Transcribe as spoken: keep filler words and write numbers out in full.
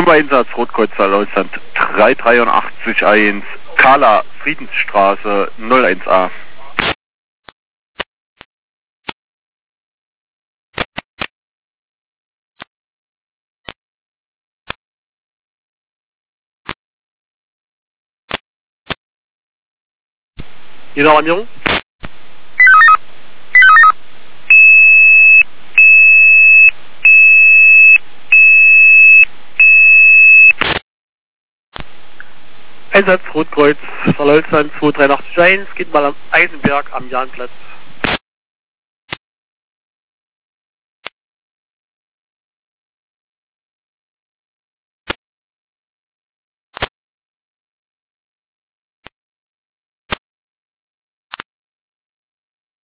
Zum Einsatz Rotkreuz Deutschland drei drei acht eins, Kala, Friedensstraße null eins a. Jede Alarmierung? Einsatz Rotkreuz, Deutschland zwei drei acht eins, geht mal am Eisenberg am Jahnplatz.